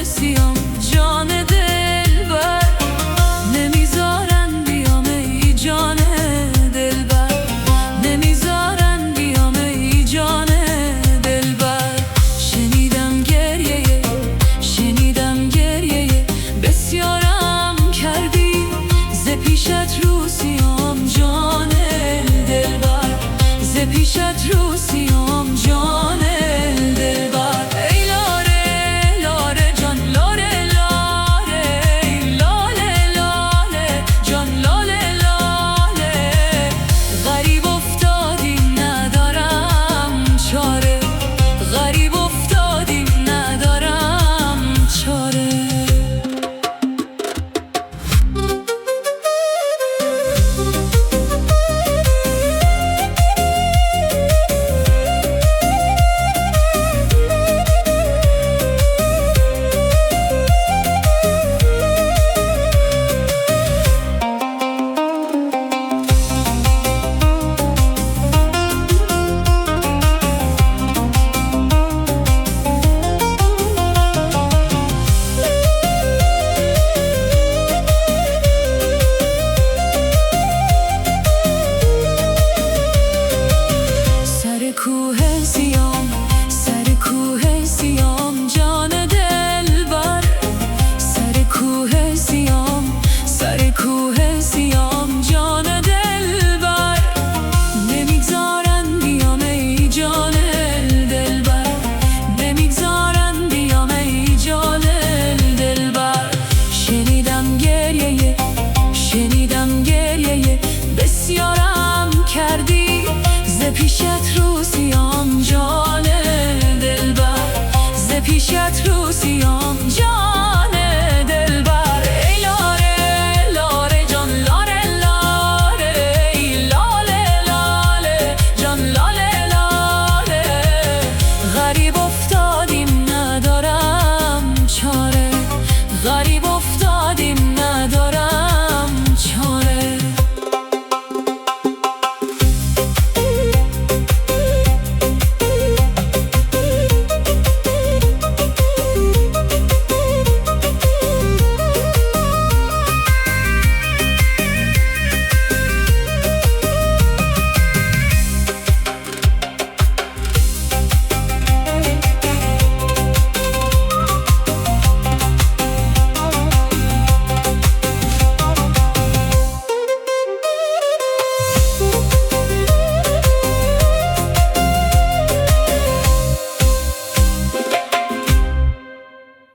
سیام جان دلبر، نمیذارن بیام ای جان دلبر، نمیذارن بیام ای جان دلبر. شنیدم گریه، شنیدم گریه بسیارم کردی، ز پیشت رو سیام جان دلبر، ز پیشت رو سیام جان دلبر. ای لاله لاله جان لاله لاله، ای لاله لاله جان لاله لاله. غریب افتادیم ندارم چاره، غریب افتادیم ندارم چاره. کوه سیام، سر کوه سیام جان دلبر، سر کوه سیام، سر کوه سیام جان دلبر. نمیگذارن بیام ای جان دلبر، نمیگذارن بیام ای جان دلبر. شنیدم گریه، شنیدم گریه بسیارم کردی، ز پیشت رو سیام جان دلبر، ز پیشت رو سیام جان دلبر. ای لاله لاله جان لاله لاله، ای لاله لاله جان لاله لاله. غریب افتادیم ندارم چاره، غریب